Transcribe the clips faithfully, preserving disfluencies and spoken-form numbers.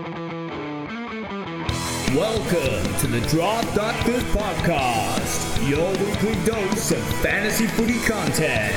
Welcome to the Draft Doctors Podcast, your weekly dose of fantasy footy content.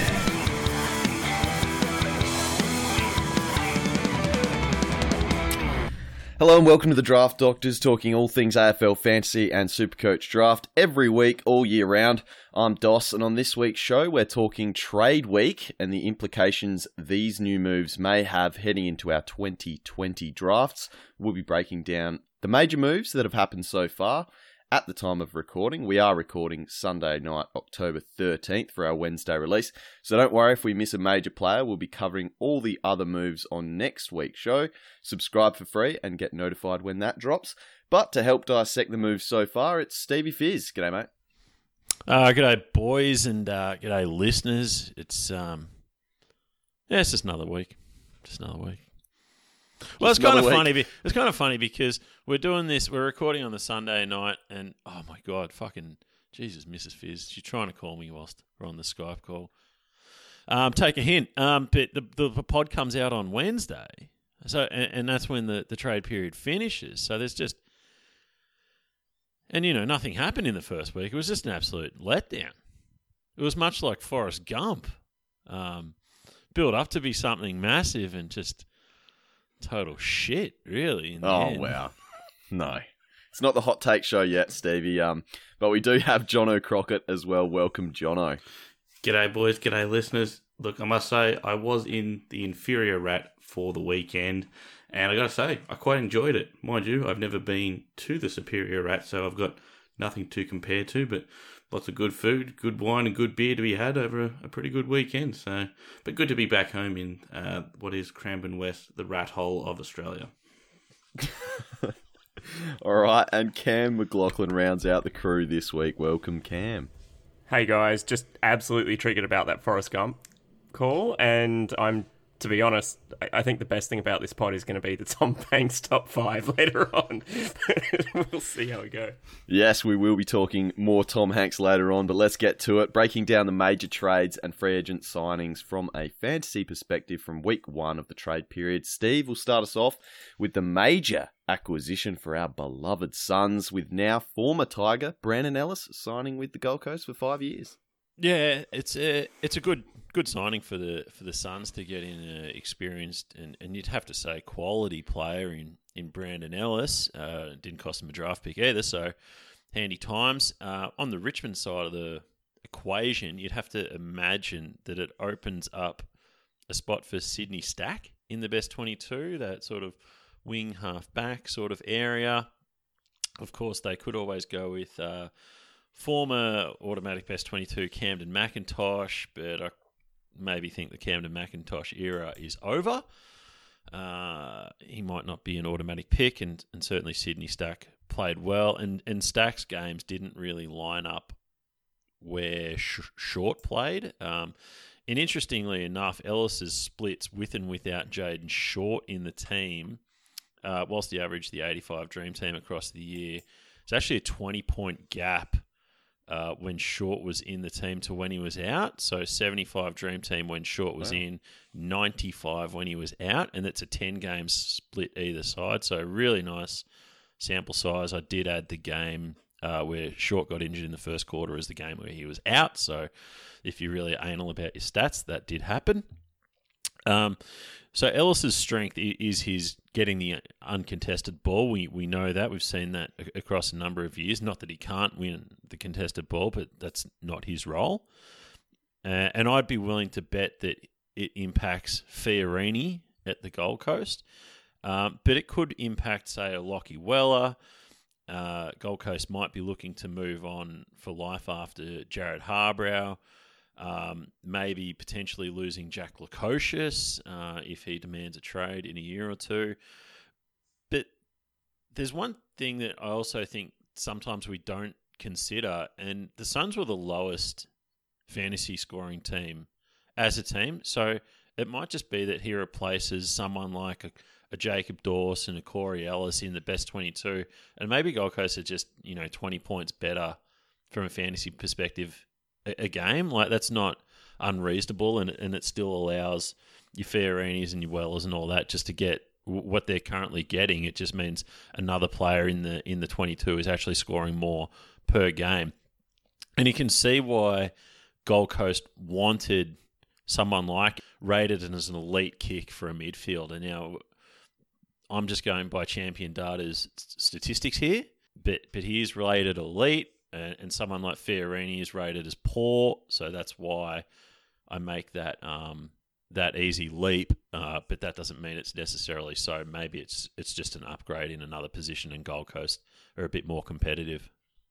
Hello and welcome to the Draft Doctors, talking all things A F L fantasy and Supercoach draft every week, all year round. I'm Dos, and on this week's show, we're talking trade week and the implications these new moves may have heading into our twenty twenty drafts. We'll be breaking down the major moves that have happened so far. At the time of recording, we are recording Sunday night, October thirteenth for our Wednesday release. So don't worry if we miss a major player. We'll be covering all the other moves on next week's show. Subscribe for free and get notified when that drops. But to help dissect the moves so far, it's Stevie Fizz. G'day, mate. Uh, g'day, boys, and uh, g'day, listeners. It's um, yeah, it's just another week. Just another week. Well, it's kind of funny. It's kind of funny because we're doing this. We're recording on the Sunday night, and oh my god, fucking Jesus, Missus Fizz, she's trying to call me whilst we're on the Skype call. Um, take a hint. Um, but the, the the pod comes out on Wednesday, so and, and that's when the, the trade period finishes. So there's just, and you know, nothing happened in the first week. It was just an absolute letdown. It was much like Forrest Gump, um, built up to be something massive, and just total shit, really. In the oh, end. wow. No. It's not the hot take show yet, Stevie, um, but we do have Jono Crockett as well. Welcome, Jono. G'day, boys. G'day, listeners. Look, I must say, I was in the inferior rat for the weekend, and I got to say, I quite enjoyed it. Mind you, I've never been to the superior rat, so I've got nothing to compare to, but lots of good food, good wine, and good beer to be had over a, a pretty good weekend. So, but good to be back home in uh, what is Cranbourne West, the rat hole of Australia. All right, and Cam McLaughlin rounds out the crew this week. Welcome, Cam. Hey guys, just absolutely triggered about that Forrest Gump call, and I'm, to be honest, I think the best thing about this pod is going to be the Tom Banks top five later on. We'll see how we go. Yes, we will be talking more Tom Hanks later on, but let's get to it. Breaking down the major trades and free agent signings from a fantasy perspective from week one of the trade period. Steve will start us off with the major acquisition for our beloved Suns, with now former Tiger Brandon Ellis signing with the Gold Coast for five years. Yeah, it's a it's a good good signing for the for the Suns to get in an experienced and, and you'd have to say quality player in, in Brandon Ellis. Uh, didn't cost them a draft pick either, so handy times. Uh, on the Richmond side of the equation, you'd have to imagine that it opens up a spot for Sydney Stack in the best twenty-two, that sort of wing half back sort of area. Of course, they could always go with Uh, former automatic best twenty-two Camden McIntosh, but I maybe think the Camden McIntosh era is over. Uh, he might not be an automatic pick, and, and certainly Sydney Stack played well, and, and Stack's games didn't really line up where Sh- Short played. Um, and interestingly enough, Ellis's splits with and without Jaden Short in the team, uh, whilst he averaged the eighty-five Dream Team across the year, it's actually a twenty-point gap Uh, when Short was in the team to when he was out. So seventy-five Dream Team when Short was wow. in, ninety-five when he was out, and that's a ten-game split either side. So really nice sample size. I did add the game uh, where Short got injured in the first quarter as the game where he was out. So if you're really anal about your stats, that did happen. Um, so Ellis's strength is his getting the uncontested ball. We we know that. We've seen that across a number of years. Not that he can't win the contested ball, but that's not his role. Uh, and I'd be willing to bet that it impacts Fiorini at the Gold Coast. Um, but it could impact, say, a Lockie Weller. Uh, Gold Coast might be looking to move on for life after Jared Harbrow. Um, maybe potentially losing Jack Lukosius uh, if he demands a trade in a year or two. But there's one thing that I also think sometimes we don't consider, and the Suns were the lowest fantasy scoring team as a team. So it might just be that he replaces someone like a, a Jacob Dawson, a Corey Ellis in the best twenty-two, and maybe Gold Coast are just, you know, twenty points better from a fantasy perspective a game. Like, that's not unreasonable, and and it still allows your Fiorinis and your Wellers and all that just to get w- what they're currently getting. It just means another player in the in the twenty-two is actually scoring more per game. And you can see why Gold Coast wanted someone like rated as an elite kick for a midfielder. Now, I'm just going by Champion Data's statistics here, but but he is rated elite, and, and someone like Fiorini is rated as poor, so that's why I make that um, that easy leap. Uh, but that doesn't mean it's necessarily so. Maybe it's it's just an upgrade in another position, and Gold Coast are a bit more competitive.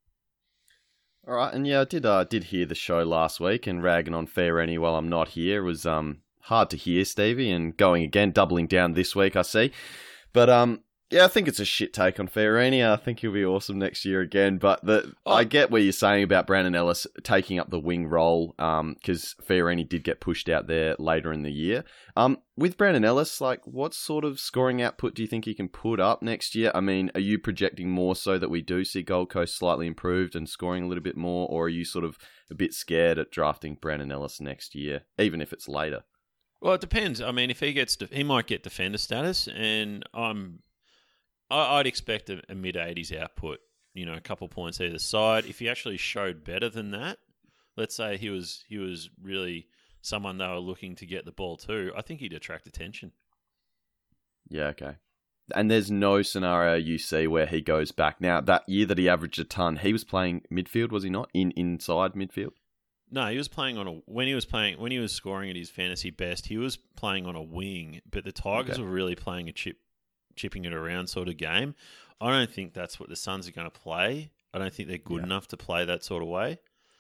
All right, and yeah, I did uh, did hear the show last week, and ragging on Fiorini while I'm not here was um hard to hear, Stevie, and going again, doubling down this week, I see. But um, yeah, I think it's a shit take on Fiorini. I think he'll be awesome next year again. But the oh. I get what you're saying about Brandon Ellis taking up the wing role, um, because Fiorini did get pushed out there later in the year. Um, with Brandon Ellis, like, what sort of scoring output do you think he can put up next year? I mean, are you projecting more so that we do see Gold Coast slightly improved and scoring a little bit more, or are you sort of a bit scared at drafting Brandon Ellis next year, even if it's later? Well, it depends. I mean, if he gets, de- he might get defender status, and I'm, I, I'd expect a, a mid eighties output. You know, a couple points either side. If he actually showed better than that, let's say he was he was really someone they were looking to get the ball to, I think he'd attract attention. Yeah, okay. And there's no scenario you see where he goes back. Now, that year that he averaged a ton, he was playing midfield, was he not? In inside midfield. No, he was playing on a when he was playing when he was scoring at his fantasy best. He was playing on a wing, but the Tigers Okay. were really playing a chip, chipping it around sort of game. I don't think that's what the Suns are going to play. I don't think they're good Yeah. enough to play that sort of way.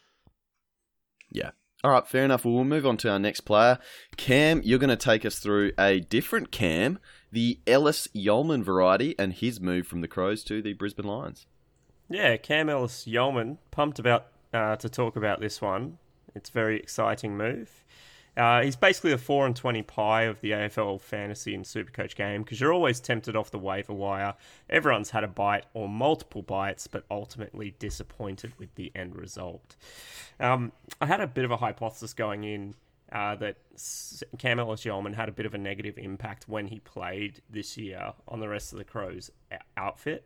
Yeah. All right, fair enough. Well, we'll move on to our next player. Cam, you're going to take us through a different Cam, the Ellis Yeoman variety, and his move from the Crows to the Brisbane Lions. Yeah, Cam Ellis Yeoman, pumped about uh, to talk about this one. It's a very exciting move. Uh, he's basically the four and twenty pie of the A F L fantasy and Supercoach game, because you're always tempted off the waiver wire. Everyone's had a bite or multiple bites, but ultimately disappointed with the end result. Um, I had a bit of a hypothesis going in uh, that Cam Ellis Yeoman had a bit of a negative impact when he played this year on the rest of the Crows outfit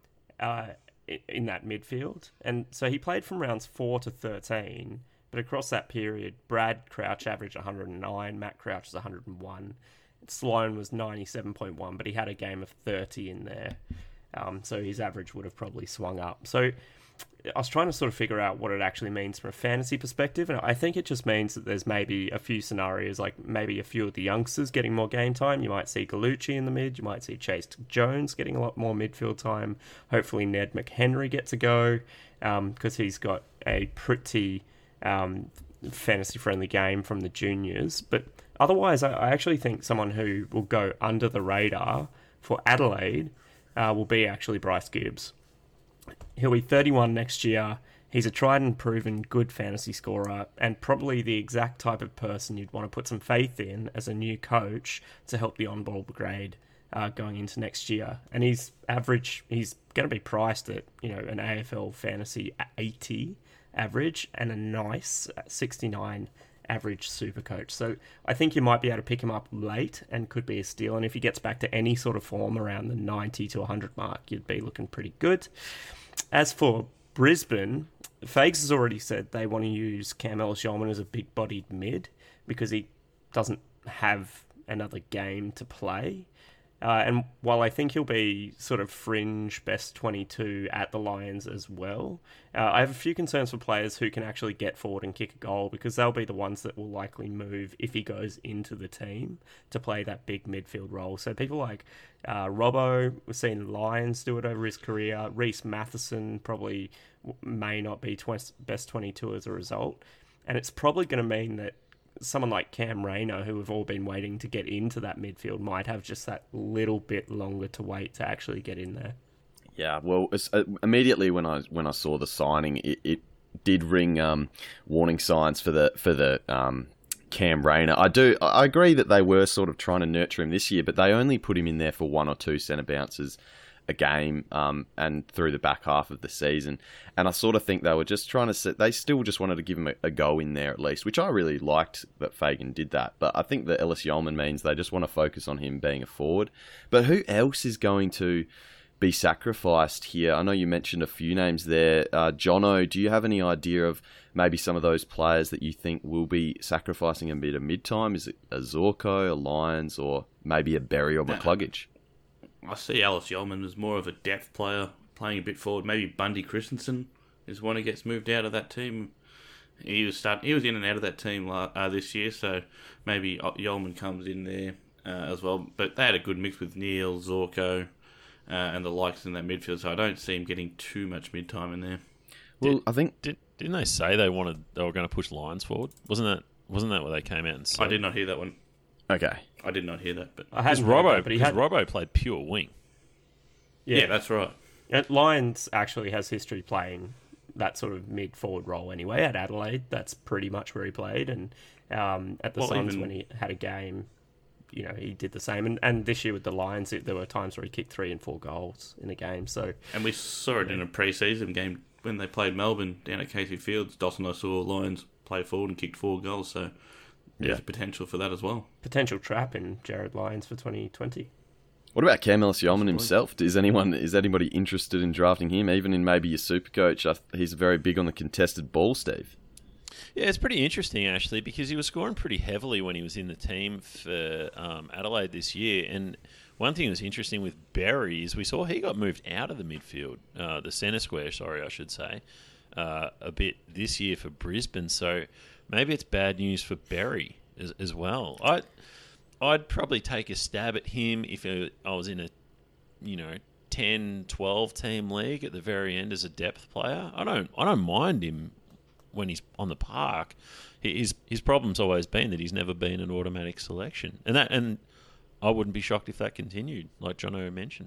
uh, in that midfield. And so he played from rounds four to thirteen. But across that period, Brad Crouch averaged one hundred nine, Matt Crouch was one hundred one, Sloan was ninety-seven point one, but he had a game of thirty in there. Um, so his average would have probably swung up. So I was trying to sort of figure out what it actually means from a fantasy perspective, and I think it just means that there's maybe a few scenarios, like maybe a few of the youngsters getting more game time. You might see Gallucci in the mid, you might see Chase Jones getting a lot more midfield time. Hopefully Ned McHenry gets a go, because um, he's got a pretty... Um, fantasy-friendly game from the juniors. But otherwise, I, I actually think someone who will go under the radar for Adelaide uh, will be actually Bryce Gibbs. He'll be thirty-one next year. He's a tried and proven good fantasy scorer, and probably the exact type of person you'd want to put some faith in as a new coach to help the on-ball brigade uh, going into next year. And he's average, he's going to be priced at, you know, an A F L fantasy eighty average and a nice sixty-nine average super coach. So I think you might be able to pick him up late and could be a steal. And if he gets back to any sort of form around the ninety to one hundred mark, you'd be looking pretty good. As for Brisbane, Fags has already said they want to use Cam Ellis Yeoman as a big-bodied mid because he doesn't have another game to play. Uh, and while I think he'll be sort of fringe best twenty-two at the Lions as well, uh, I have a few concerns for players who can actually get forward and kick a goal, because they'll be the ones that will likely move if he goes into the team to play that big midfield role. So people like uh, Robbo, we've seen Lions do it over his career. Reece Matheson probably may not be tw- best twenty-two as a result. And it's probably going to mean that someone like Cam Rayner, who we've all been waiting to get into that midfield, might have just that little bit longer to wait to actually get in there. Yeah, well, it's, uh, immediately when I when I saw the signing, it, it did ring um, warning signs for the for the um, Cam Rayner. I do I agree that they were sort of trying to nurture him this year, but they only put him in there for one or two centre bounces a game um, and through the back half of the season. And I sort of think they were just trying to set, they still just wanted to give him a, a go in there at least, which I really liked that Fagan did that. But I think that Ellis Yeoman means they just want to focus on him being a forward. But who else is going to be sacrificed here? I know you mentioned a few names there. Uh, Jono, do you have any idea of maybe some of those players that you think will be sacrificing a bit of mid-time? Is it a Zorko, a Lyons, or maybe a Berry or McCluggage? I see Ellis Yeoman as more of a depth player, playing a bit forward. Maybe Bundy Christensen is one who gets moved out of that team. He was start, he was in and out of that team uh, this year, so maybe Yeoman comes in there uh, as well. But they had a good mix with Neil, Zorko, uh, and the likes in that midfield, so I don't see him getting too much mid-time in there. Well, Did, I think... Did, didn't they say they wanted they were going to push Lions forward? Wasn't that wasn't that what they came out and said? I did not hear that one. Okay. I did not hear that, but I Because hadn't heard Robbo, that, but he because had. Robbo played pure wing. yeah. Yeah, that's right. And Lyons actually has history playing that sort of mid-forward role anyway. At Adelaide, that's pretty much where he played. And um, at the Well, Suns, even- when he had a game, you know, he did the same. And, and this year with the Lions, it, there were times where he kicked three and four goals in a game. So And we saw it in a pre-season game when they played Melbourne down at Casey Fields. Dawson, I saw Lions play forward and kicked four goals, so there's Yeah. potential for that as well. potential trap in Jared Lyons for twenty twenty. What about Cam Ellis Yeoman himself? Is anyone is anybody interested in drafting him, even in maybe your super coach? He's very big on the contested ball, Steve. Yeah, it's pretty interesting actually because he was scoring pretty heavily when he was in the team for um, Adelaide this year. And one thing that was interesting with Berry is we saw he got moved out of the midfield, uh, the centre square, sorry, I should say, uh, a bit this year for Brisbane. So maybe it's bad news for Berry as, as well. I. I'd probably take a stab at him if I was in a, you know, ten, twelve team league at the very end as a depth player. I don't I don't mind him when he's on the park. His his problem's always been that he's never been an automatic selection. And that and I wouldn't be shocked if that continued, like Jono mentioned.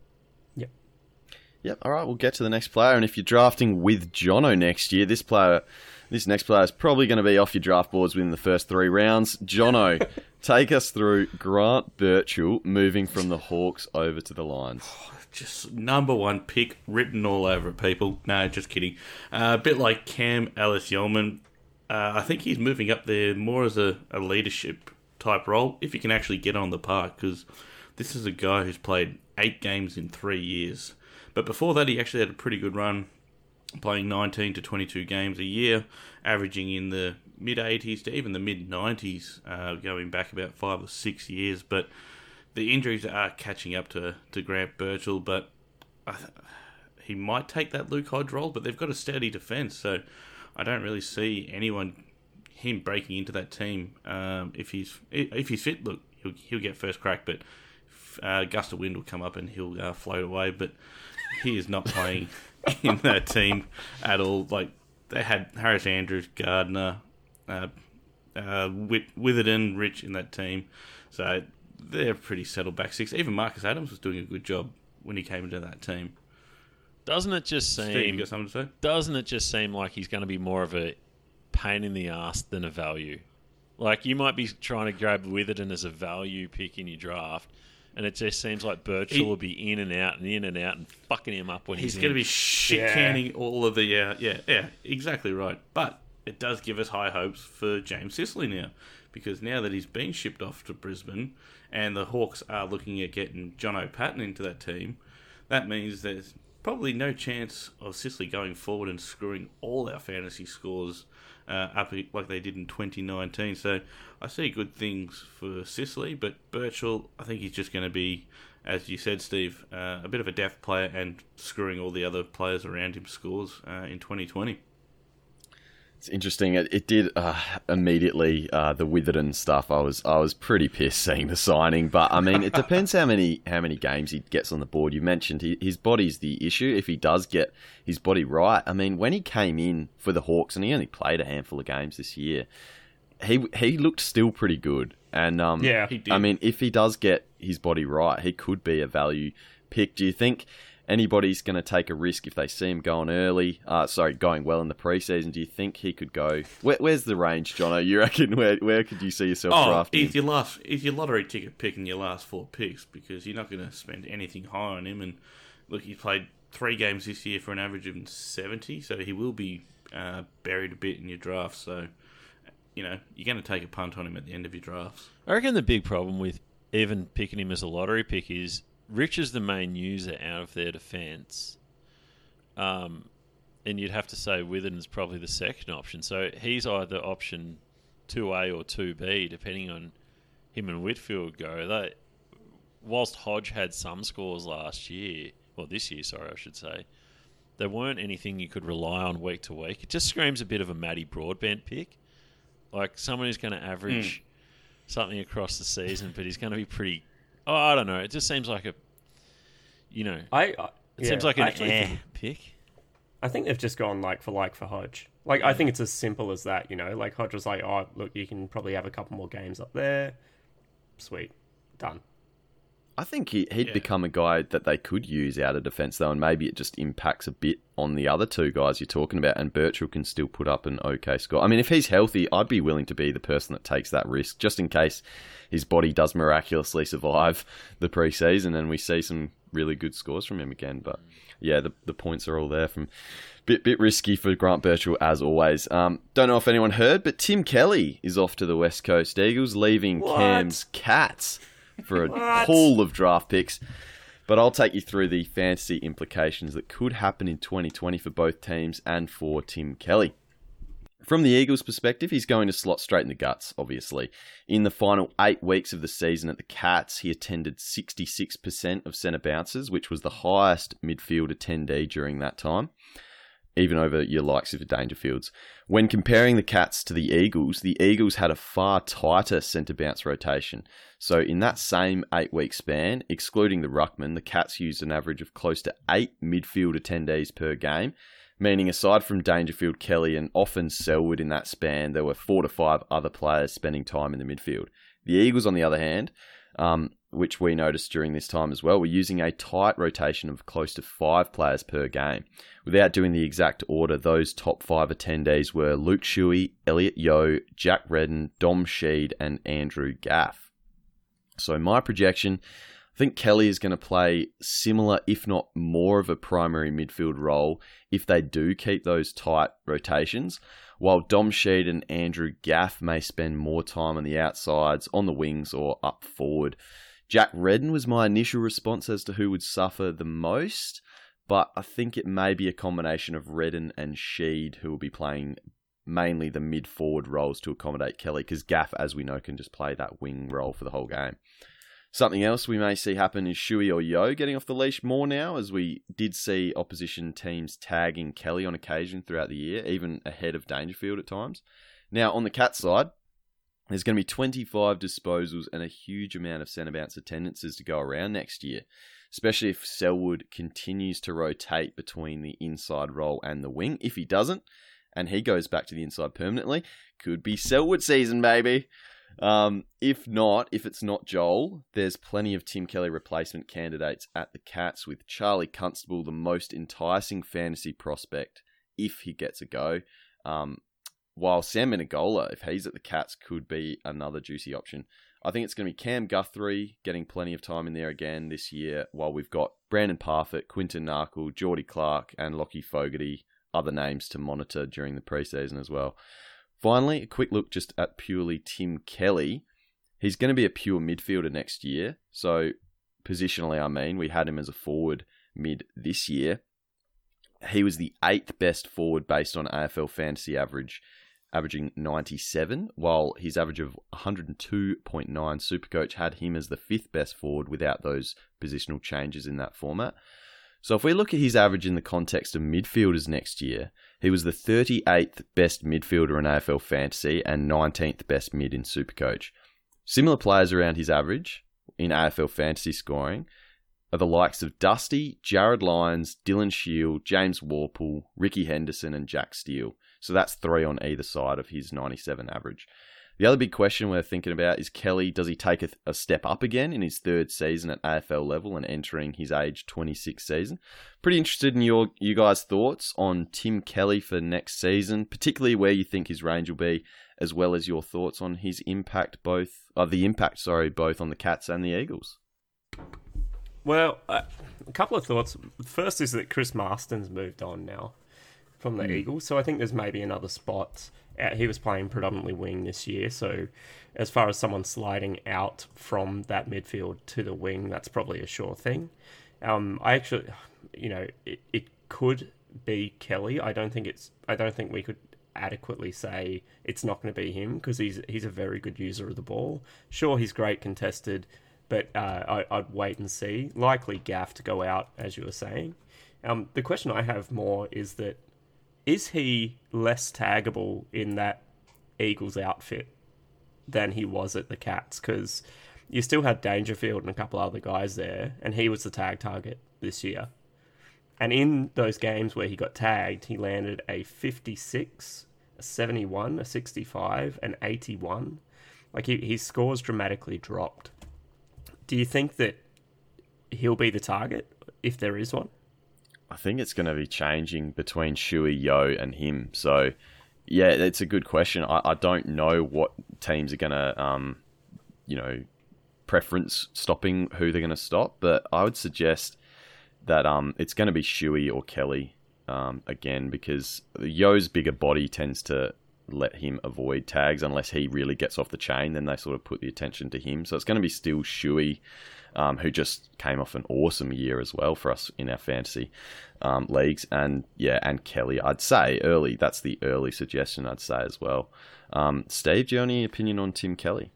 Yep. Yep. All right, we'll get to the next player. And if you're drafting with Jono next year, this player, this next player is probably going to be off your draft boards within the first three rounds. Jono, take us through Grant Birchall moving from the Hawks over to the Lions. Just number one pick written all over it, people. No, just kidding. Uh, a bit like Cam Ellis Yeoman. Uh, I think he's moving up there more as a, a leadership type role, if he can actually get on the park, because this is a guy who's played eight games in three years. But before that, he actually had a pretty good run, playing nineteen to twenty-two games a year, averaging in the mid-eighties to even the mid-nineties, uh, going back about five or six years. But the injuries are catching up to, to Grant Birchall, but I th- he might take that Luke Hodge role, but they've got a steady defence, so I don't really see anyone, him breaking into that team. Um, if he's if he's fit, look, he'll, he'll get first crack, but uh, gust of wind will come up and he'll uh, float away, but he is not playing in that team at all. Like, they had Harris Andrews, Gardner, uh, uh, Whit- Witherden, Rich in that team, so they're pretty settled back six. Even Marcus Adams was doing a good job when he came into that team. Doesn't it just seem Steve, you got something to say? doesn't it just seem like he's going to be more of a pain in the ass than a value? Like, you might be trying to grab Witherden as a value pick in your draft, and it just seems like Birchall He- will be in and out and in and out and fucking him up when he's, He's going to in. be shit canning all of the uh, yeah yeah exactly right. But it does give us high hopes for James Sicily now, because now that he's been shipped off to Brisbane and the Hawks are looking at getting Jono Patton into that team, that means there's probably no chance of Sicily going forward and screwing all our fantasy scores uh, up like they did in twenty nineteen. So I see good things for Sicily, but Birchall, I think he's just going to be, as you said, Steve, uh, a bit of a depth player and screwing all the other players around him scores uh, in twenty twenty. It's interesting. It, it did uh, immediately uh, the Witherden stuff. I was I was pretty pissed seeing the signing, but I mean, it depends how many how many games he gets on the board. You mentioned he, his body's the issue. If he does get his body right, I mean, when he came in for the Hawks and he only played a handful of games this year, he he looked still pretty good. And um, Yeah. He did. I mean, if he does get his body right, he could be a value pick. Do you think? anybody's going to take a risk if they see him going early, uh, sorry, going well in the preseason, do you think he could go? Where, where's the range, Jono? You reckon where where could you see yourself Oh, drafting? he's your last, he's your lottery ticket pick in your last four picks because you're not going to spend anything high on him. And look, he played three games this year for an average of seventy, so he will be uh, buried a bit in your draft. So, you know, you're going to take a punt on him at the end of your drafts. I reckon the big problem with even picking him as a lottery pick is Rich is the main user out of their defence. Um, and you'd have to say Witherden's probably the second option. So he's either option two A or two B, depending on him and Whitfield go. They, whilst Hodge had some scores last year, well, this year, sorry, I should say, there weren't anything you could rely on week to week. It just screams a bit of a Matty Broadbent pick. Like someone who's going to average mm. something across the season, but he's going to be pretty... Oh, I don't know. It just seems like a, you know, I, I it yeah, seems like an I eh think, pick. I think they've just gone like for like for Hodge. Like, I think it's as simple as that, you know? Like, Hodge was like, oh, look, you can probably have a couple more games up there. Sweet. Done. I think he, he'd Yeah. become a guy that they could use out of defence, though, and maybe it just impacts a bit on the other two guys you're talking about, and Birchall can still put up an okay score. I mean, if he's healthy, I'd be willing to be the person that takes that risk, just in case his body does miraculously survive the pre-season and we see some really good scores from him again. But yeah, the the points are all there from... Bit bit risky for Grant Birchall, as always. Um, don't know if anyone heard, but Tim Kelly is off to the West Coast Eagles, leaving What? Cam's Cats for a What? haul of draft picks. But I'll take you through the fantasy implications that could happen in twenty twenty for both teams and for Tim Kelly. From the Eagles' perspective, he's going to slot straight in the guts, obviously. In the final eight weeks of the season at the Cats, he attended sixty-six percent of centre bounces, which was the highest midfield attendee during that time, even over your likes of the Dangerfields. When comparing the Cats to the Eagles, the Eagles had a far tighter centre bounce rotation. So in that same eight-week span, excluding the ruckman, the Cats used an average of close to eight midfield attendees per game, meaning aside from Dangerfield, Kelly, and often Selwood in that span, there were four to five other players spending time in the midfield. The Eagles, on the other hand, um, which we noticed during this time as well, were using a tight rotation of close to five players per game. Without doing the exact order, those top five attendees were Luke Shuey, Elliot Yeo, Jack Redden, Dom Sheed, and Andrew Gaff. So my projection, I think Kelly is going to play similar, if not more of a primary midfield role if they do keep those tight rotations, while Dom Sheed and Andrew Gaff may spend more time on the outsides, on the wings, or up forward. Jack Redden was my initial response as to who would suffer the most, but I think it may be a combination of Redden and Sheed who will be playing mainly the mid-forward roles to accommodate Kelly, because Gaff, as we know, can just play that wing role for the whole game. Something else we may see happen is Shuey or Yeo getting off the leash more now, as we did see opposition teams tagging Kelly on occasion throughout the year, even ahead of Dangerfield at times. Now, on the Cats side, there's going to be twenty-five disposals and a huge amount of centre bounce attendances to go around next year, especially if Selwood continues to rotate between the inside role and the wing. If he doesn't, and he goes back to the inside permanently, could be Selwood season, baby. Um, if not, if it's not Joel, there's plenty of Tim Kelly replacement candidates at the Cats, with Charlie Constable the most enticing fantasy prospect if he gets a go. Um, while Sam Menegola, if he's at the Cats, could be another juicy option. I think it's going to be Cam Guthrie getting plenty of time in there again this year, while we've got Brandon Parfitt, Quinton Narkle, Geordie Clark, and Lockie Fogarty, other names to monitor during the preseason as well. Finally, a quick look just at purely Tim Kelly. He's going to be a pure midfielder next year. So, positionally, I mean, we had him as a forward mid this year. He was the eighth best forward based on A F L fantasy average, averaging ninety-seven, while his average of one hundred two point nine Supercoach had him as the fifth best forward without those positional changes in that format. So if we look at his average in the context of midfielders next year, he was the thirty-eighth best midfielder in A F L Fantasy and nineteenth best mid in Supercoach. Similar players around his average in A F L Fantasy scoring are the likes of Dusty, Jared Lyons, Dylan Shield, James Warple, Ricky Henderson, and Jack Steele. So that's three on either side of his ninety-seven average. The other big question we're thinking about is Kelly, does he take a, a step up again in his third season at A F L level and entering his age twenty-six season? Pretty interested in your you guys' thoughts on Tim Kelly for next season, particularly where you think his range will be, as well as your thoughts on his impact both, uh, the impact, sorry, both on the Cats and the Eagles. Well, uh, a couple of thoughts. First is that Chris Marston's moved on now from the mm. Eagles, so I think there's maybe another spot. Uh, he was playing predominantly wing this year, so as far as someone sliding out from that midfield to the wing, that's probably a sure thing. Um, I actually, you know, it, it could be Kelly. I don't think it's. I don't think we could adequately say it's not going to be him because he's he's a very good user of the ball. Sure, he's great contested, but uh, I, I'd wait and see. Likely Gaff to go out, as you were saying. Um, the question I have more is that, is he less taggable in that Eagles outfit than he was at the Cats? Because you still had Dangerfield and a couple other guys there, and he was the tag target this year. And in those games where he got tagged, he landed a fifty-six, a seventy-one, a sixty-five, an eighty-one. Like, he, his scores dramatically dropped. Do you think that he'll be the target, if there is one? I think it's going to be changing between Shuey, Yo, and him. So, yeah, it's a good question. I, I don't know what teams are going to, um, you know, preference stopping who they're going to stop, but I would suggest that um, it's going to be Shuey or Kelly um, again, because Yo's bigger body tends to let him avoid tags unless he really gets off the chain. Then they sort of put the attention to him. So it's going to be still Shuey, um, who just came off an awesome year as well for us in our fantasy um, leagues. And yeah, and Kelly, I'd say early. That's the early suggestion I'd say as well. Um, Steve, do you have any opinion on Tim Kelly?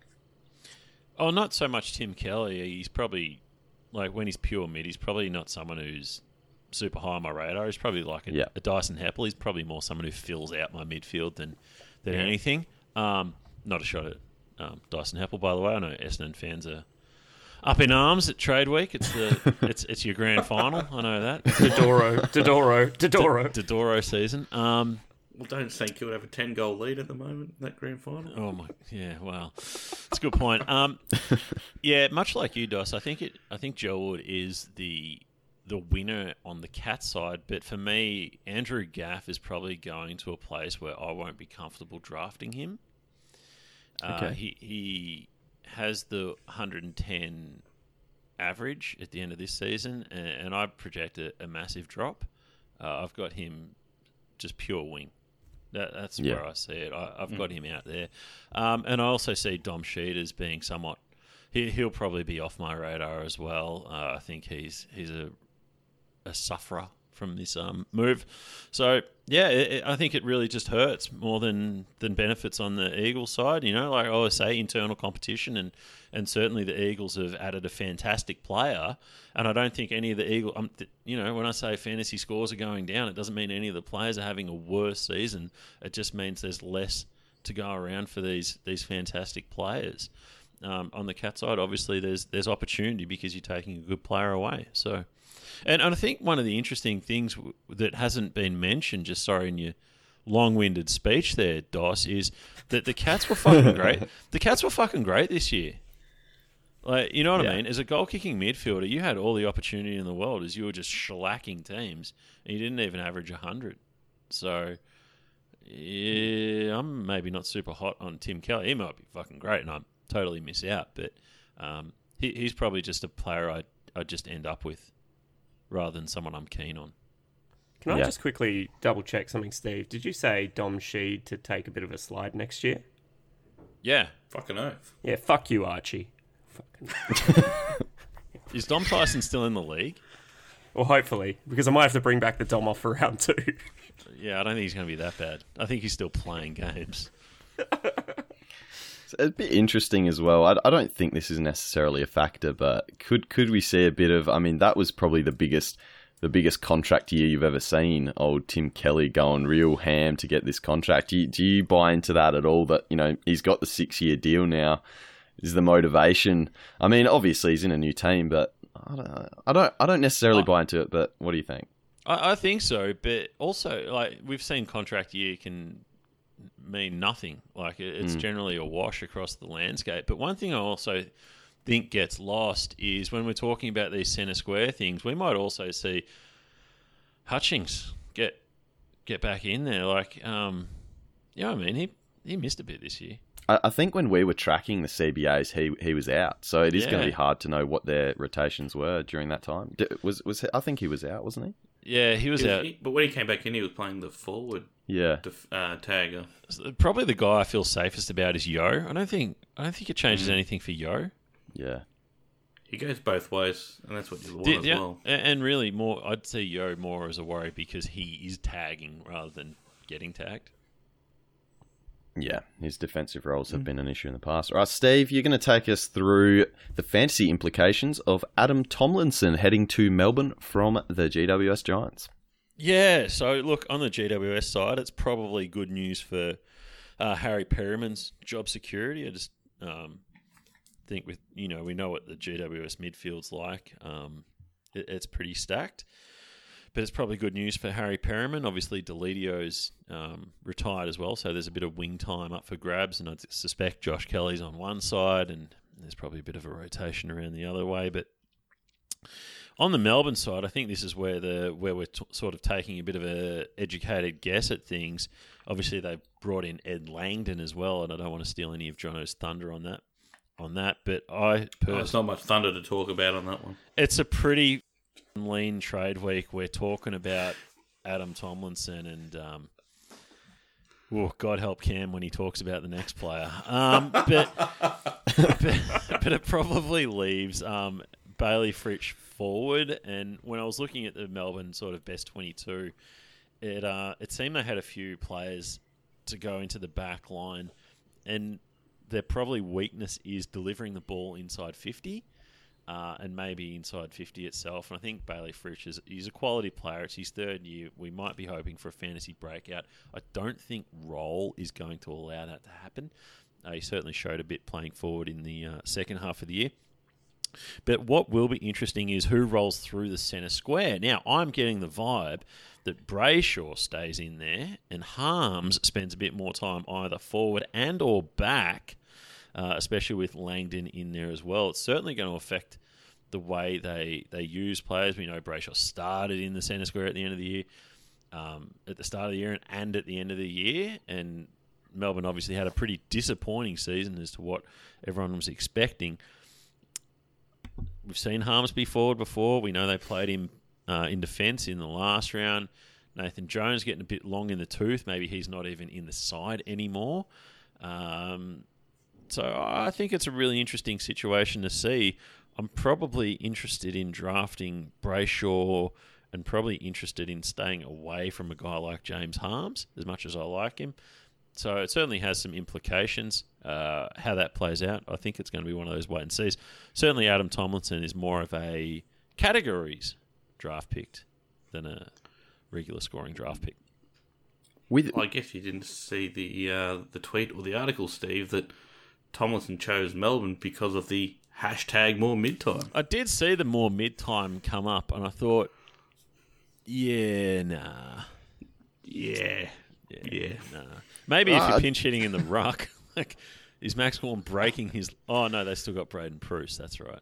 Oh, not so much Tim Kelly. He's probably, like, when he's pure mid, he's probably not someone who's super high on my radar. He's probably like a, yeah. a Dyson Heppel. He's probably more someone who fills out my midfield than than yeah. anything. Um, not a shot at um, Dyson Heppel, by the way. I know Essendon fans are up in arms at Trade Week. It's the it's it's your grand final. I know that. Dodoro, Dodoro, Dodoro, D- Dodoro season. Um, well, don't think he'll have a ten goal lead at the moment in that grand final. Oh my, yeah. Well, it's a good point. Um, yeah, much like you, Dos, I think it. I think Joe Wood is the. the winner on the Cat side, but for me, Andrew Gaff is probably going to a place where I won't be comfortable drafting him. Okay. Uh, he he has the one hundred ten average at the end of this season, and, and I project a, a massive drop. Uh, I've got him just pure wing. That, that's yeah. where I see it. I, I've mm. got him out there. Um, and I also see Dom Sheed as being somewhat... He, he'll probably be off my radar as well. Uh, I think he's he's a a sufferer from this um, move. So, yeah, it, it, I think it really just hurts more than, than benefits on the Eagles side. You know, like I always say, internal competition, and, and certainly the Eagles have added a fantastic player. And I don't think any of the Eagles, um, th- you know, when I say fantasy scores are going down, it doesn't mean any of the players are having a worse season. It just means there's less to go around for these these fantastic players. Um, on the Cat side, obviously, there's there's opportunity because you're taking a good player away. So, and, and I think one of the interesting things w- that hasn't been mentioned, just sorry in your long-winded speech there, Dos, is that the Cats were fucking great. The Cats were fucking great this year. Like, you know what yeah. I mean? As a goal-kicking midfielder, you had all the opportunity in the world as you were just shellacking teams, and you didn't even average one hundred. So, yeah, I'm maybe not super hot on Tim Kelly. He might be fucking great, and I'm totally miss out, but um, he, he's probably just a player I I just end up with rather than someone I'm keen on. Can I yeah. just quickly double check something, Steve? Did you say Dom Sheed to take a bit of a slide next year? Yeah. Fucking oath. Yeah, fuck you, Archie. Fucking... Is Dom Tyson still in the league? Well, hopefully, because I might have to bring back the Dom off for round two. Yeah, I don't think he's going to be that bad. I think he's still playing games. It's a bit interesting as well. I, I don't think this is necessarily a factor, but could could we see a bit of? I mean, that was probably the biggest the biggest contract year you've ever seen. Old Tim Kelly going real ham to get this contract. Do you, do you buy into that at all? That, you know, he's got the six year deal now. Is the motivation? I mean, obviously he's in a new team, but I don't I don't I don't necessarily oh. buy into it. But what do you think? I, I think so, but also, like, we've seen contract year can mean nothing. Like it- it's Mm. generally a wash across the landscape. But one thing I also think gets lost is when we're talking about these centre square things, we might also see Hutchings get get back in there. Like, um, you know what I mean? He he missed a bit this year. I, I think when we were tracking the C B As, he he was out, so it is going to Yeah. be hard to know what their rotations were during that time. D- Was was I think he was out, wasn't he? Yeah, he was He was- out. he- but when he came back in, he was playing the forward Yeah. def- uh, tagger. Probably the guy I feel safest about is Yo. I don't think I don't think it changes Mm. anything for Yo. Yeah. He goes both ways, and that's what you want Yeah, as yeah. well. A- and really more, I'd see Yo more as a worry because he is tagging rather than getting tagged. Yeah, his defensive roles have been an issue in the past. All right, Steve, you're going to take us through the fantasy implications of Adam Tomlinson heading to Melbourne from the G W S Giants. Yeah, so look, on the G W S side, it's probably good news for uh, Harry Perriman's job security. I just um, think with, you know, we know what the G W S midfield's like. Um, it, it's pretty stacked. But it's probably good news for Harry Perriman. Obviously, Delidio's um, retired as well, so there's a bit of wing time up for grabs, and I suspect Josh Kelly's on one side, and there's probably a bit of a rotation around the other way. But on the Melbourne side, I think this is where the where we're t- sort of taking a bit of a educated guess at things. Obviously, they've brought in Ed Langdon as well, and I don't want to steal any of Jono's thunder on that. On that, but I Oh, personally, there's not much thunder to talk about on that one. it's a pretty lean trade week. We're talking about Adam Tomlinson and um, oh, God help Cam when he talks about the next player. Um, but, but but it probably leaves um, Bailey Fritsch forward. And when I was looking at the Melbourne sort of best twenty-two, it uh, it seemed they had a few players to go into the back line, and their probably weakness is delivering the ball inside fifty. Uh, and maybe inside fifty itself. And I think Bailey Fritsch is he's a quality player. It's his third year. We might be hoping for a fantasy breakout. I don't think Roll is going to allow that to happen. Uh, he certainly showed a bit playing forward in the uh, second half of the year. But what will be interesting is who rolls through the centre square. Now, I'm getting the vibe that Brayshaw stays in there and Harms spends a bit more time either forward and or back, Uh, especially with Langdon in there as well. It's certainly going to affect the way they, they use players. We know Brayshaw started in the centre square at the end of the year, um, at the start of the year and, and at the end of the year. And Melbourne obviously had a pretty disappointing season as to what everyone was expecting. We've seen Harms be forward before. We know they played him uh, in defence in the last round. Nathan Jones getting a bit long in the tooth. Maybe he's not even in the side anymore. Um... So I think it's a really interesting situation to see. I'm probably interested in drafting Brayshaw and probably interested in staying away from a guy like James Harms, as much as I like him. So it certainly has some implications. Uh, how that plays out, I think it's going to be one of those wait and sees. Certainly Adam Tomlinson is more of a categories draft pick than a regular scoring draft pick. With I guess you didn't see the uh, the tweet or the article, Steve, that Tomlinson chose Melbourne because of the hashtag more mid-time. I did see the more mid-time come up, and I thought, yeah, nah. Yeah. Yeah, Yeah. nah. Maybe if Uh, you're pinch hitting in the ruck, like, is Max Gorn breaking his... Oh, no, they still got Braden Pruce, that's right.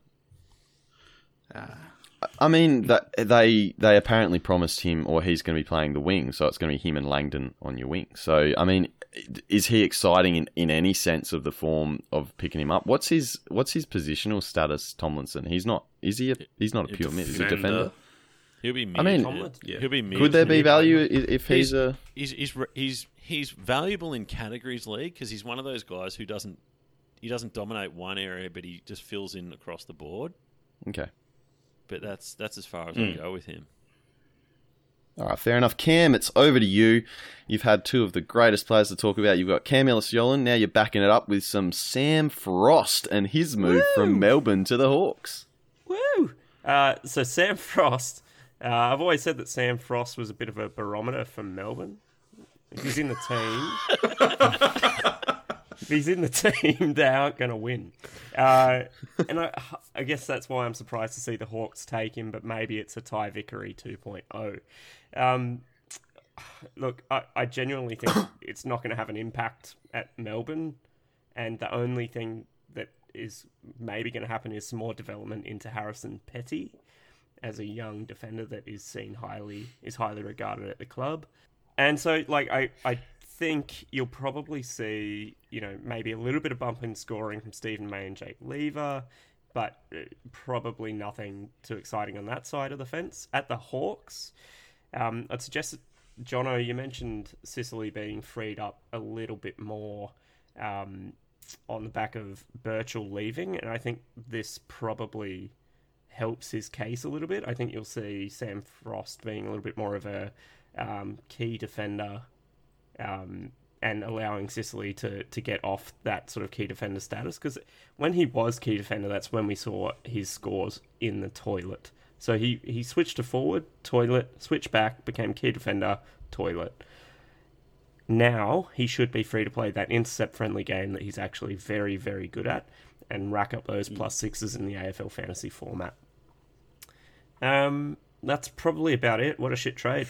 I mean, that they they apparently promised him, or he's going to be playing the wing, so it's going to be him and Langdon on your wing. So, I mean, is he exciting in, in any sense of the form of picking him up? What's his what's his positional status, Tomlinson? He's not. Is he? A, he's not a pure mid. Is he a defender? He'll be mid. I mean, yeah. yeah. He'll be mid. Could there be mid. value i- if he's a? He's he's he's he's valuable in categories league because he's one of those guys who doesn't he doesn't dominate one area, but he just fills in across the board. Okay. But that's that's as far as Hmm. I go with him. All right, fair enough. Cam, it's over to you. You've had two of the greatest players to talk about. You've got Cam Ellis-Yolland. Now you're backing it up with some Sam Frost and his move from Melbourne to the Hawks. Woo! Uh, so Sam Frost, uh, I've always said that Sam Frost was a bit of a barometer for Melbourne. If he's in the team, if he's in the team, they aren't going to win. Uh, and I, I guess that's why I'm surprised to see the Hawks take him, but maybe it's a Ty Vickery two point oh. Um, look, I, I genuinely think it's not going to have an impact at Melbourne, and the only thing that is maybe going to happen is some more development into Harrison Petty as a young defender that is seen highly is highly regarded at the club. And so, like, I, I think you'll probably see, you know, maybe a little bit of bump in scoring from Stephen May and Jake Lever, but probably nothing too exciting on that side of the fence. At the Hawks, um, I'd suggest that, Jono, you mentioned Sicily being freed up a little bit more um, on the back of Birchall leaving, and I think this probably helps his case a little bit. I think you'll see Sam Frost being a little bit more of a um, key defender um, and allowing Sicily to, to get off that sort of key defender status, because when he was key defender, that's when we saw his scores in the toilet. So he, he switched to forward, toilet, switched back, became key defender, toilet. Now he should be free to play that intercept-friendly game that he's actually very, very good at and rack up those plus sixes in the A F L fantasy format. Um, that's probably about it. What a shit trade.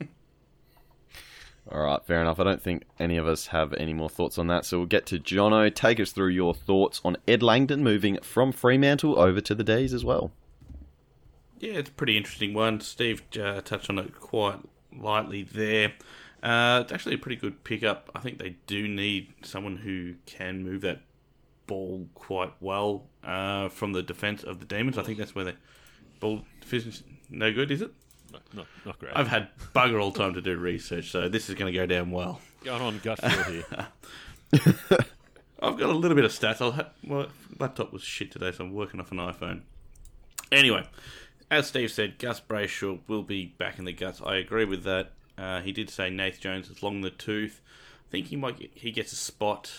All right, fair enough. I don't think any of us have any more thoughts on that, so we'll get to Jono. Take us through your thoughts on Ed Langdon moving from Fremantle over to the D's as well. Yeah, it's a pretty interesting one. Steve uh, touched on it quite lightly there. Uh, it's actually a pretty good pickup. I think they do need someone who can move that ball quite well uh, from the defence of the Demons. I think that's where they... Ball defense no good, is it? No, not, not great. I've had bugger all time to do research, so this is going to go down well. Going on gut feel here. I've got a little bit of stats. I'll ha- my laptop was shit today, so I'm working off an iPhone. Anyway, as Steve said, Gus Brayshaw will be back in the guts. I agree with that. Uh, he did say Nath Jones is long the tooth. I think he might get, he gets a spot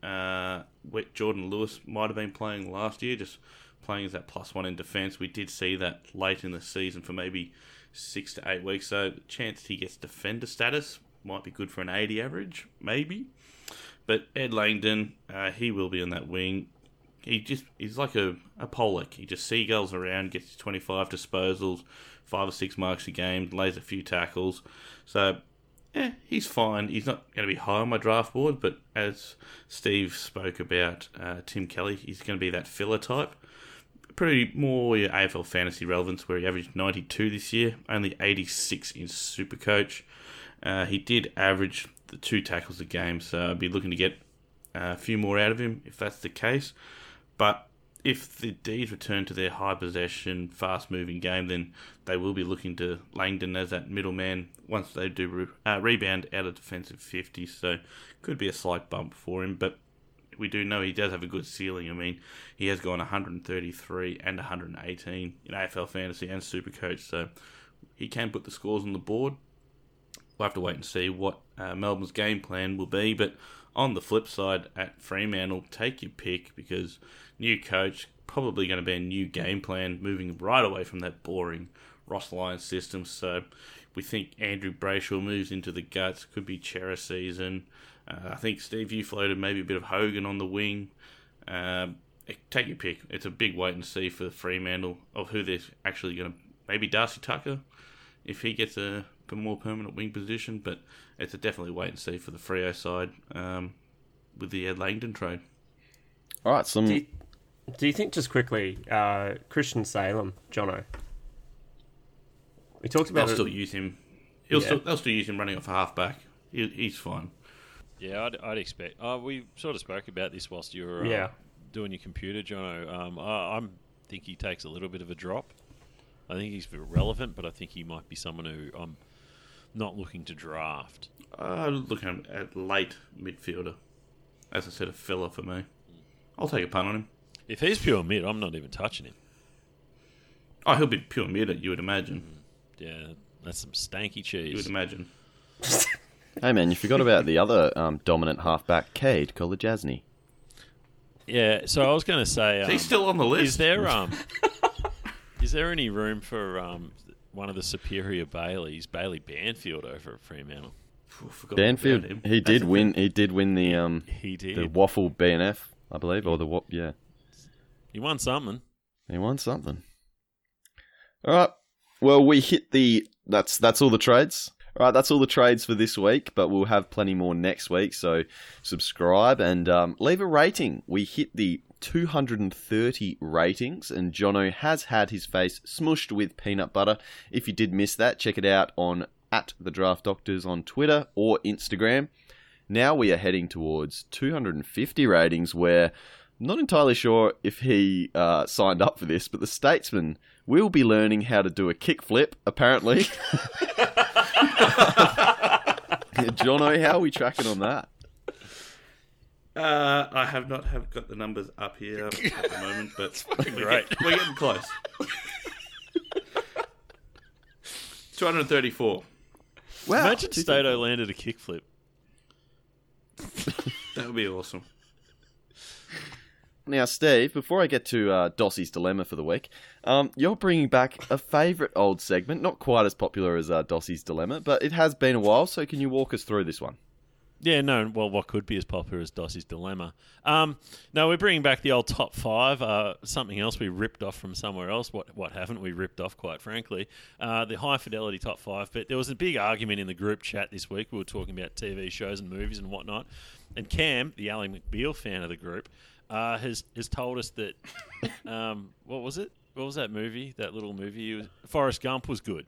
uh, where Jordan Lewis might have been playing last year, just playing as that plus one in defence. We did see that late in the season for maybe six to eight weeks, so the chance he gets defender status might be good for an eighty average, maybe. But Ed Langdon, uh, he will be on that wing. He just he's like a, a Pollock. He just seagulls around, gets twenty-five disposals, five or six marks a game, lays a few tackles. So, yeah, he's fine. He's not going to be high on my draft board, but as Steve spoke about uh, Tim Kelly, he's going to be that filler type. Pretty more your A F L fantasy relevance, where he averaged ninety-two this year, only eighty-six in Supercoach. Uh, he did average the two tackles a game, so I'd be looking to get a few more out of him if that's the case. But if the D's return to their high possession, fast-moving game, then they will be looking to Langdon as that middleman once they do re- uh, rebound out of defensive fifty, so could be a slight bump for him, but we do know he does have a good ceiling. I mean, he has gone one thirty-three and one eighteen in A F L Fantasy and Supercoach, so he can put the scores on the board. We'll have to wait and see what uh, Melbourne's game plan will be, but on the flip side, at Fremantle, take your pick, because new coach, probably going to be a new game plan, moving right away from that boring Ross Lyons system. So we think Andrew Brayshaw moves into the guts, could be Chera season. Uh, I think, Steve, you floated maybe a bit of Hogan on the wing. Uh, take your pick. It's a big wait and see for Fremantle of who they're actually going to... Maybe Darcy Tucker, if he gets a more permanent wing position, but it's a definitely wait and see for the Freo side um, with the Ed Langdon trade. All right, some... Do you, do you think, just quickly, uh, Christian Salem, Jono, we talked about They'll it. still use him. He'll Yeah. still, they'll still use him running off a halfback. He, he's fine. Yeah, I'd, I'd expect. Uh, we sort of spoke about this whilst you were uh, Yeah. doing your computer, Jono. Um, I I'm, think he takes a little bit of a drop. I think he's relevant, but I think he might be someone who I'm not looking to draft. Uh, looking at late midfielder. As I said, a filler for me. I'll take a punt on him. If he's pure mid, I'm not even touching him. Oh, he'll be pure mid, you would imagine. Yeah, that's some stanky You cheese. would imagine. Hey man, you forgot about the other um, dominant halfback, Cade Kolajasny. Yeah, so I was going to say, um, He's still on the list. is there um, is there any room for um, one of the superior Baileys, Bailey Banfield over at Fremantle? Ooh, forgot Banfield, about him. he That's did the win. thing. He did win the um He did. the Waffle B N F, I believe, or the Wap. Yeah, He won something. he won something. All right. Well, we hit the. That's that's all the trades. All right, that's all the trades for this week, but we'll have plenty more next week. So subscribe and um, leave a rating. We hit the two hundred thirty ratings, and Jono has had his face smushed with peanut butter. If you did miss that, check it out on at the Draft Doctors on Twitter or Instagram. Now we are heading towards two hundred fifty ratings, where I'm not entirely sure if he uh, signed up for this, but the Statesman will be learning how to do a kickflip, apparently. Jono, how are we tracking on that? Uh, I have not have got the numbers up here at the moment, but we're, Great. get, we're getting close. two hundred thirty-four. Wow. Imagine Stato landed a kickflip. That would be awesome. Now, Steve, before I get to uh, Dossie's Dilemma for the week, um, you're bringing back a favourite old segment, not quite as popular as uh, Dossie's Dilemma, but it has been a while, so can you walk us through this one? Yeah, no, well, what could be as popular as Dossie's Dilemma? Um, no, we're bringing back the old top five, uh, something else we ripped off from somewhere else. What what haven't we ripped off, quite frankly? Uh, the high-fidelity top five, but there was a big argument in the group chat this week. We were talking about T V shows and movies and whatnot, and Cam, the Ally McBeal fan of the group, uh, has, has told us that, um, what was it? What was that movie, that little movie? It was, Forrest Gump was good.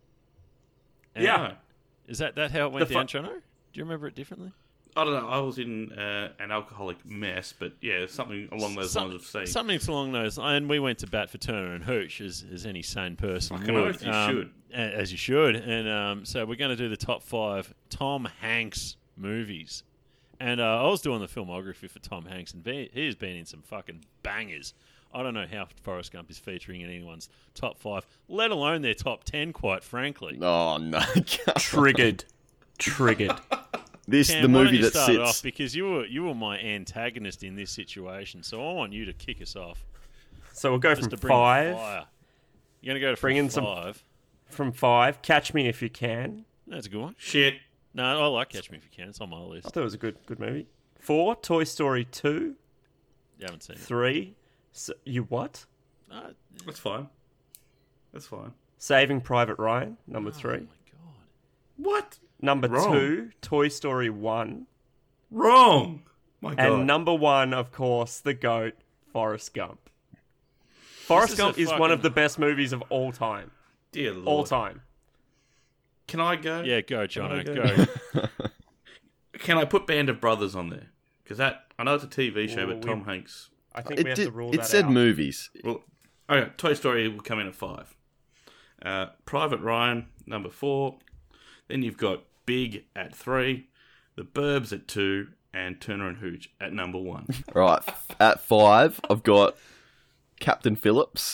And Yeah. Is that, that how it went The down, fu- Jono? Do you remember it differently? I don't know. I was in uh, an alcoholic mess, but yeah, something along those Some- lines of saying. Something along those lines. And we went to bat for Turner and Hooch, as, as any sane person Fucking would. oath you Um, should. a- As you should. And um, so we're going to do the top five Tom Hanks movies. And uh, I was doing the filmography for Tom Hanks, and be, he has been in some fucking bangers. I don't know how Forrest Gump is featuring in anyone's top five, let alone their top ten, quite frankly. Oh, no. Triggered. Triggered. This, Cam, the why don't movie you that start it sits... off, because you were you were my antagonist in this situation, so I want you to kick us off. So we'll go Just from to bring five. fire. You're going to go to Bring in some- five. From five. Catch Me If You Can. That's a good one. Shit. No, I like Catch Me If You Can. It's on my I list. thought it was a good good movie. Four. Toy Story two. You haven't seen it. Three. S you what? Uh, That's fine. That's fine. Saving Private Ryan. Number oh three. my god. What? Number Wrong. two. Toy Story one. Wrong. My God. And number one, of course, the GOAT, Forrest Gump. Forrest is Gump a is one fucking- of the best movies of all time. Dear Lord. All time. Can I go? Yeah, go, Jono. Can I Go. Can I put Band of Brothers on there? Because that I know it's a T V show, Well, but we- Tom Hanks. I think It, we have did, to rule it that said out. movies. Well, okay. Toy Story will come in at five. Uh, Private Ryan number four. Then you've got Big at three, The Burbs at two, and Turner and Hooch at number one. Right, at five, I've got Captain Phillips.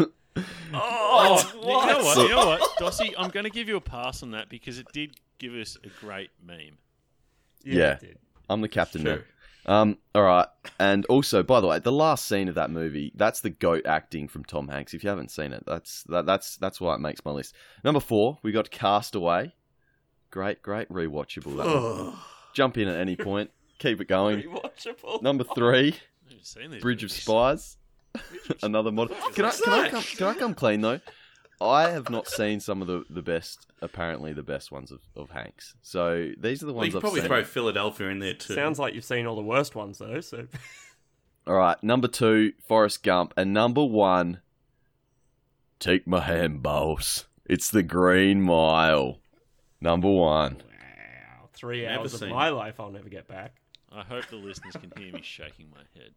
Oh, you know what? You know what, Dossie? I'm going to give you a pass on that because it did give us a great meme. Yeah. it did. I'm the captain Sure. now. Um, all right, and also, by the way, the last scene of that movie, that's the GOAT acting from Tom Hanks. If you haven't seen it, that's that, that's that's why it makes my list. Number four, we got Castaway. Great, great, rewatchable. That one. Jump in at any point. Keep it going. Rewatchable. Number three, I've never seen these Bridge of movies. Spies. Another model. Can I can I come can I come clean though? I have not seen some of the, the best, apparently the best ones of, of Hanks. So these are the Well, ones you could I've probably seen. throw Philadelphia in there too. Sounds like you've seen all the worst ones, though, so... All right, number two, Forrest Gump, and number one, Take My Hand, Boss. It's the Green Mile. Number one. Wow. Three Never hours of seen my it. life I'll never get back. I hope the listeners can hear me shaking my head.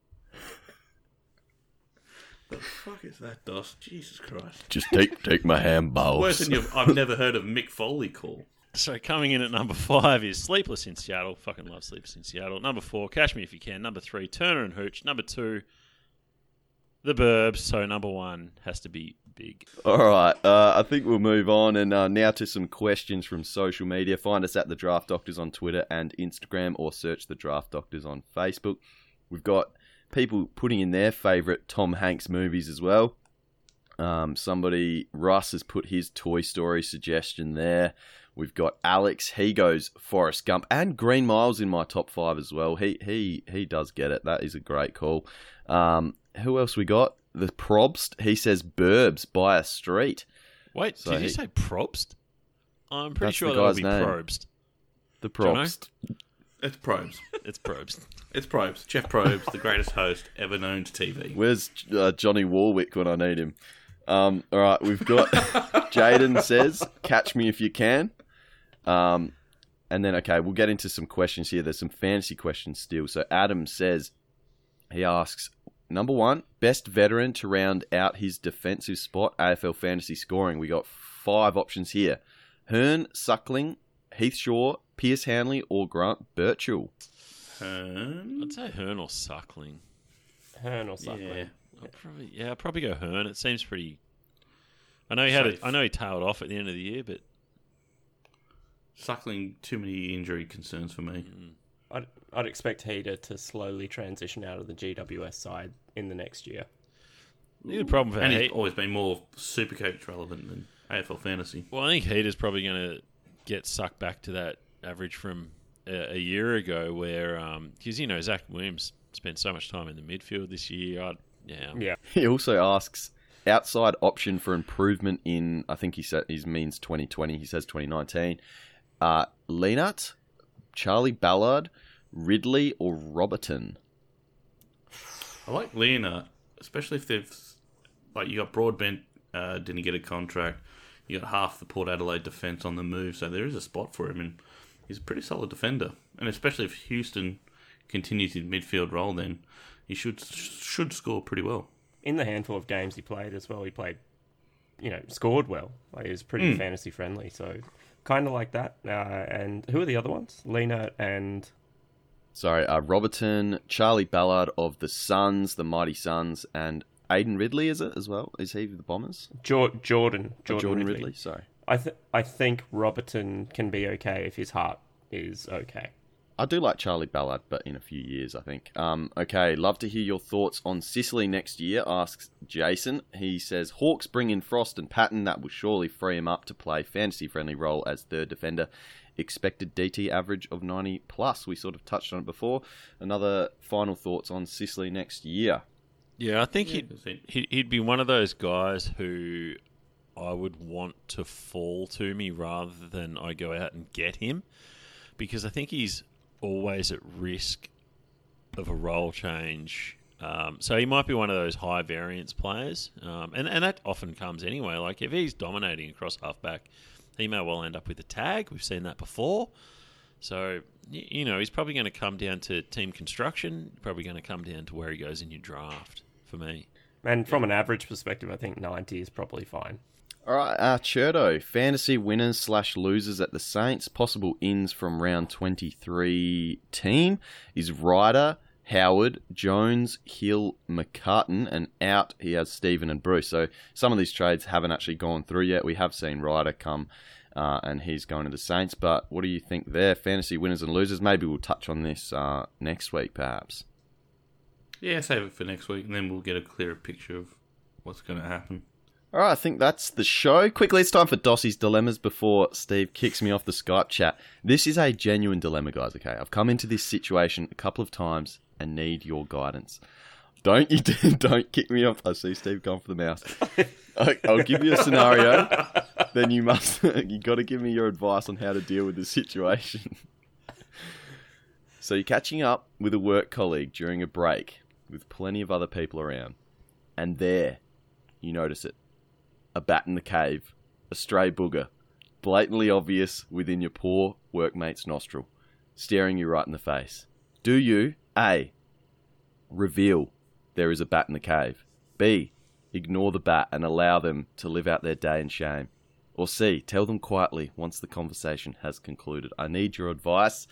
the fuck is that, Dos? Jesus Christ. Just take take my hand, Worse Boss. than you've, I've never heard of Mick Foley call. So coming in at number five is Sleepless in Seattle. Fucking love Sleepless in Seattle. Number four, Catch Me If You Can. Number three, Turner and Hooch. Number two, The Burbs. So number one has to be Big. All right, uh, I think we'll move on, and uh, now to some questions from social media. Find us at The Draft Doctors on Twitter and Instagram, or search The Draft Doctors on Facebook. We've got people putting in their favourite Tom Hanks movies as well. Um, somebody, Russ, has put his Toy Story suggestion there. We've got Alex. He goes Forrest Gump and Green Mile's in my top five as well. He he he does get it. That is a great call. Um, who else we got? The Probst. He says Burbs by a Street. Wait, So did you he- say Probst? I'm pretty That's sure the that'll guy's be name. Probst. The Probst. It's Probes. It's Probst. It's Probes. Jeff Probes, the greatest host ever known to T V. Where's uh, Johnny Warwick when I need him? Um, all right, we've got Jaden says, "Catch me if you can." Um, and then okay, we'll get into some questions here. There's some fantasy questions still. So Adam says, he asks, number one, best veteran to round out his defensive spot, A F L fantasy scoring. We got five options here: Hearn, Suckling, Heath Shaw, Pierce Hanley, or Grant Birchall. Um, I'd say Hearn or Suckling. Hearn or something. yeah. I'll probably, yeah, I'll probably go Hearn. It seems pretty. I know he had. A, Safe. I know he tailed off at the end of the year, but Suckling, too many injury concerns for me. I'd, I'd expect Heater to slowly transition out of the G W S side in the next year. the problem for And he's Heat. always been more Supercoach relevant than A F L fantasy. Well, I think Heat is probably going to get sucked back to that average from a, a year ago, where because you know Zach Williams spent so much time in the midfield this year. I'd, yeah, Yeah. He also asks, outside option for improvement in, I think he said he means twenty twenty. He says twenty nineteen. Uh, Leinart, Charlie Ballard, Ridley, or Robertson. I like Leonard, especially if they've like you got Broadbent uh, didn't get a contract. You got half the Port Adelaide defence on the move, so there is a spot for him, and he's a pretty solid defender. And especially if Houston continues his midfield role, then he should should score pretty well. In the handful of games he played as well, he played, you know, scored well. Like, he was pretty Mm. fantasy friendly, so kind of like that. Uh, and who are the other ones? Lena and Sorry, uh, Robertson, Charlie Ballard of the Suns, the Mighty Suns, and Aiden Ridley, is it as well? Is he the Bombers? jo- Jordan. Oh, Jordan, Jordan Ridley. Ridley, sorry. I th- I think Robertson can be okay if his heart is okay. I do like Charlie Ballard, but in a few years, I think. Um, okay, love to hear your thoughts on Sicily next year, asks Jason. He says, Hawks bring in Frost and Patton. That will surely free him up to play fantasy-friendly role as third defender. Expected D T average of ninety plus. We sort of touched on it before. Another final thoughts on Sicily next year. yeah. I think Yeah, he'd, that's it. he- he'd be one of those guys who I would want to fall to me rather than I go out and get him, because I think he's always at risk of a role change. Um, so he might be one of those high variance players, um, and and that often comes anyway. Like if he's dominating across halfback, he may well end up with a tag. We've seen that before. So y- you know he's probably going to come down to team construction. Probably going to come down to where he goes in your draft. For me, And from an average perspective, I think ninety is probably fine. All right, uh, Cherdo, fantasy winners slash losers at the Saints, possible ins from round twenty-three team is Ryder, Howard, Jones, Hill, McCartan, and out he has Stephen and Bruce. So some of these trades haven't actually gone through yet. We have seen Ryder come uh, and he's going to the Saints, but what do you think there? Fantasy winners and losers? Maybe we'll touch on this uh, next week, perhaps. Yeah, save it for next week, and then we'll get a clearer picture of what's going to happen. All right, I think that's the show. Quickly, it's time for Dossie's Dilemmas before Steve kicks me off the Skype chat. This is a genuine dilemma, guys, okay? I've come into this situation a couple of times and need your guidance. Don't you don't kick me off. I see Steve going for the mouse. I- I'll give you a scenario. Then you must, you got to give me your advice on how to deal with the situation. So you're catching up with a work colleague during a break with plenty of other people around. And there, you notice it. A bat in the cave, a stray booger, blatantly obvious within your poor workmate's nostril, staring you right in the face. Do you, A, reveal there is a bat in the cave, B, ignore the bat and allow them to live out their day in shame, or C, tell them quietly once the conversation has concluded? I need your advice.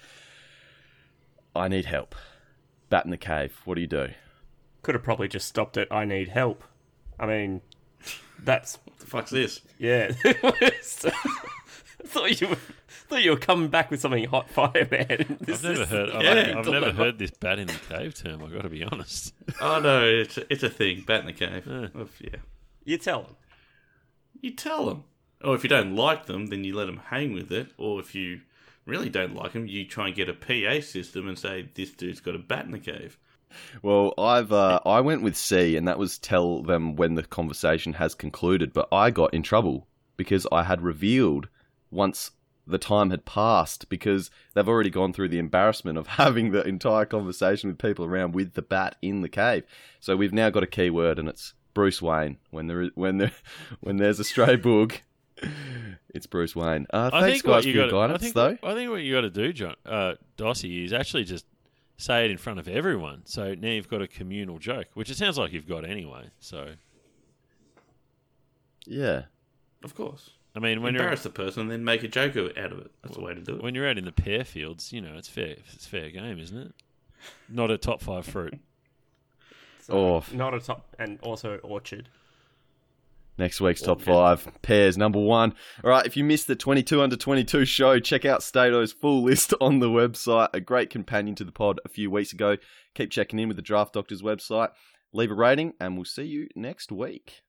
I need help. Bat in the cave, what do you do? Could have probably just stopped it. I need help. I mean, that's What the fuck's this? yeah. I thought you were, thought you were coming back with something hot fire, man. This I've never is- heard. I've, Yeah, I've dilemma. never heard this bat in the cave term. I've got to be honest. Oh no, it's a, it's a thing. Bat in the cave. Yeah. Oh, yeah. You tell them. You tell them. Or if you don't like them, then you let them hang with it. Or if you really don't like them, you try and get a P A system and say, this dude's got a bat in the cave. Well, I've uh, I went with C, and that was tell them when the conversation has concluded. But I got in trouble because I had revealed once the time had passed, because they've already gone through the embarrassment of having the entire conversation with people around with the bat in the cave. So we've now got a key word, and it's Bruce Wayne. When there is, when there when there's a stray boog, it's Bruce Wayne. Uh, I thanks think what guys for you your gotta, guidance, I think, though. I think what you got to do, John uh, Dossie, is actually just say it in front of everyone. So now you've got a communal joke, which it sounds like you've got anyway. So Yeah. Of course. I mean, when Embarrass you're the person and then make a joke out of it. That's the way to do it. when you're out in the pear fields, you know it's fair. It's fair game, isn't it? Not a top five fruit. So, Oh. not a top, and also orchard. Next week's top five. Pears, number one. All right, if you missed the twenty-two under twenty-two show, check out Stato's full list on the website. A great companion to the pod a few weeks ago. Keep checking in with the Draft Doctors website. Leave a rating, and we'll see you next week.